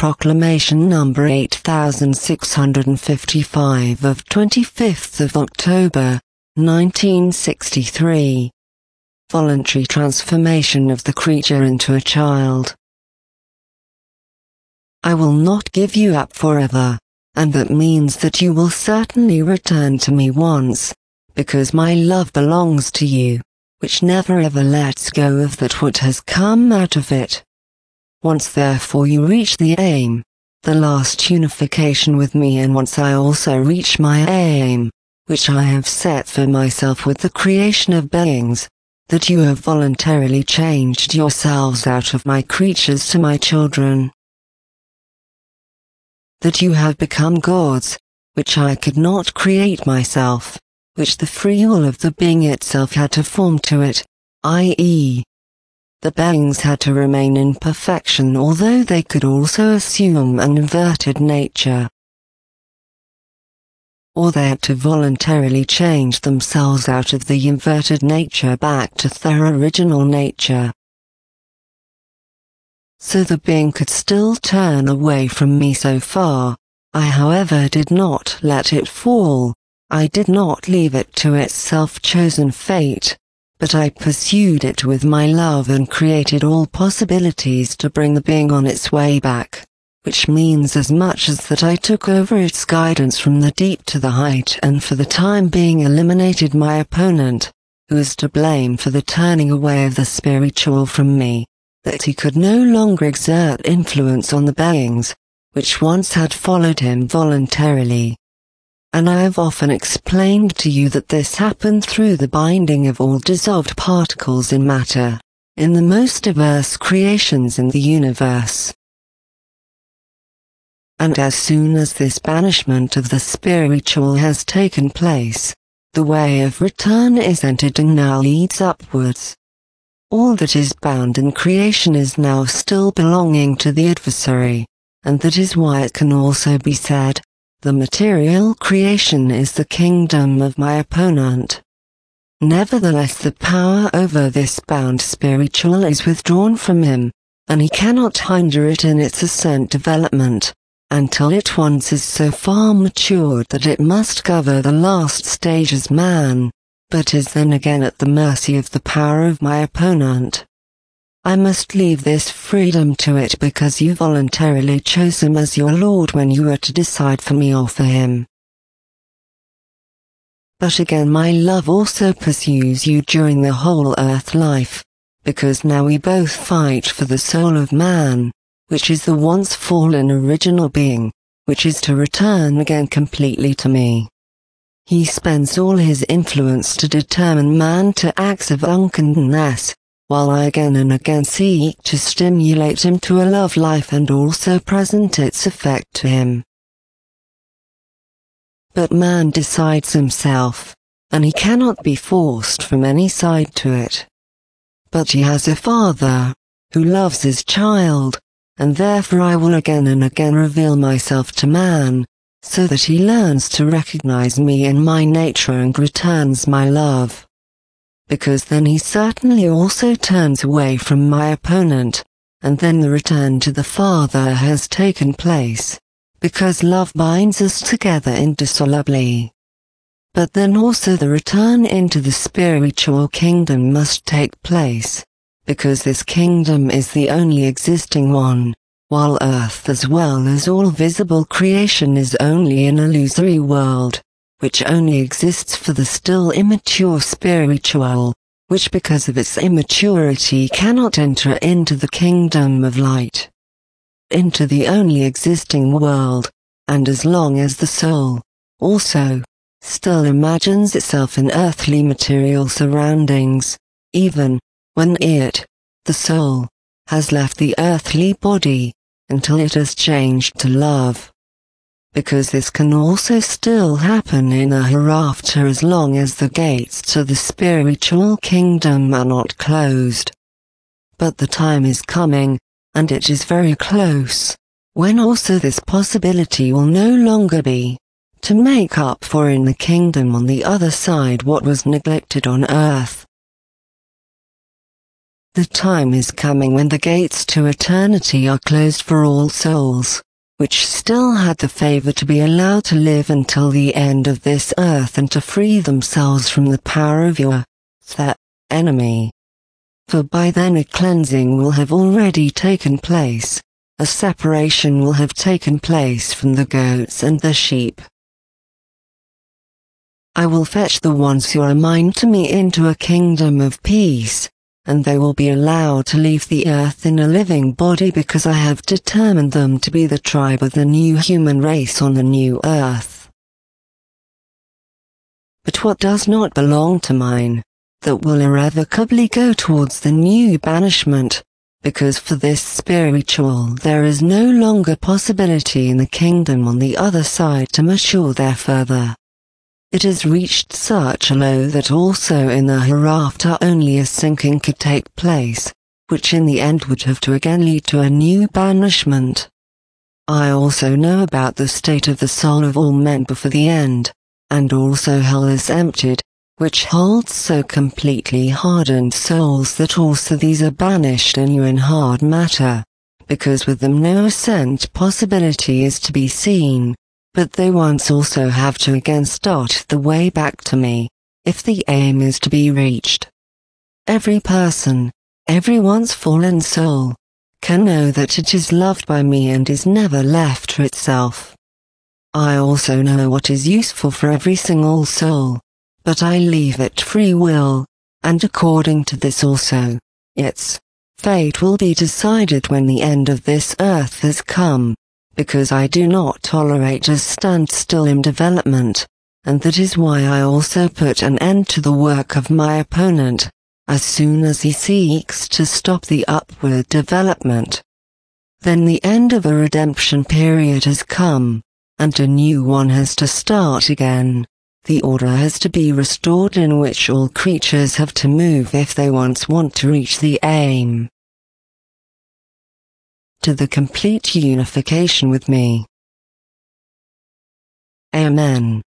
Proclamation number 8655 of 25th of October, 1963. Voluntary transformation of the creature into a child. I will not give you up forever, and that means that you will certainly return to me once, because my love belongs to you, which never ever lets go of that what has come out of it. Once therefore you reach the aim, the last unification with me, and once I also reach my aim, which I have set for myself with the creation of beings, that you have voluntarily changed yourselves out of my creatures to my children. That you have become gods, which I could not create myself, which the free will of the being itself had to form to it, i.e., the beings had to remain in perfection, although they could also assume an inverted nature. Or they had to voluntarily change themselves out of the inverted nature back to their original nature. So the being could still turn away from me so far. I, however, did not let it fall. I did not leave it to its self-chosen fate, but I pursued it with my love and created all possibilities to bring the being on its way back, which means as much as that I took over its guidance from the deep to the height, and for the time being eliminated my opponent, who is to blame for the turning away of the spiritual from me, that he could no longer exert influence on the beings, which once had followed him voluntarily. And I have often explained to you that this happened through the binding of all dissolved particles in matter, in the most diverse creations in the universe. And as soon as this banishment of the spiritual has taken place, the way of return is entered and now leads upwards. All that is bound in creation is now still belonging to the adversary, and that is why it can also be said, the material creation is the kingdom of my opponent. Nevertheless, the power over this bound spiritual is withdrawn from him, and he cannot hinder it in its ascent development, until it once is so far matured that it must cover the last stage as man, but is then again at the mercy of the power of my opponent. I must leave this freedom to it because you voluntarily chose him as your Lord when you were to decide for me or for him. But again, my love also pursues you during the whole earth life, because now we both fight for the soul of man, which is the once fallen original being, which is to return again completely to me. He spends all his influence to determine man to acts of unkindness, while I again and again seek to stimulate him to a love life and also present its effect to him. But man decides himself, and he cannot be forced from any side to it. But he has a father, who loves his child, and therefore I will again and again reveal myself to man, so that he learns to recognize me in my nature and returns my love. Because then he certainly also turns away from my opponent, and then the return to the Father has taken place, because love binds us together indissolubly. But then also the return into the spiritual kingdom must take place, because this kingdom is the only existing one, while earth as well as all visible creation is only an illusory world, which only exists for the still immature spiritual, which because of its immaturity cannot enter into the kingdom of light, into the only existing world, and as long as the soul, also, still imagines itself in earthly material surroundings, even when it, the soul, has left the earthly body, until it has changed to love. Because this can also still happen in a hereafter as long as the gates to the spiritual kingdom are not closed. But the time is coming, and it is very close, when also this possibility will no longer be, to make up for in the kingdom on the other side what was neglected on earth. The time is coming when the gates to eternity are closed for all souls, which still had the favor to be allowed to live until the end of this earth and to free themselves from the power of the enemy. For by then a cleansing will have already taken place, a separation will have taken place from the goats and the sheep. I will fetch the ones who are mine to me into a kingdom of peace, and they will be allowed to leave the earth in a living body because I have determined them to be the tribe of the new human race on the new earth. But what does not belong to mine, that will irrevocably go towards the new banishment, because for this spiritual there is no longer possibility in the kingdom on the other side to mature there further. It has reached such a low that also in the hereafter only a sinking could take place, which in the end would have to again lead to a new banishment. I also know about the state of the soul of all men before the end, and also hell is emptied, which holds so completely hardened souls that also these are banished anew in hard matter, because with them no ascent possibility is to be seen. But they once also have to again start the way back to me, if the aim is to be reached. Every person, every once fallen soul, can know that it is loved by me and is never left for itself. I also know what is useful for every single soul, but I leave it free will, and according to this also, its fate will be decided when the end of this earth has come. Because I do not tolerate a standstill in development, and that is why I also put an end to the work of my opponent, as soon as he seeks to stop the upward development. Then the end of a redemption period has come, and a new one has to start again. The order has to be restored in which all creatures have to move if they once want to reach the aim. To the complete unification with me. Amen.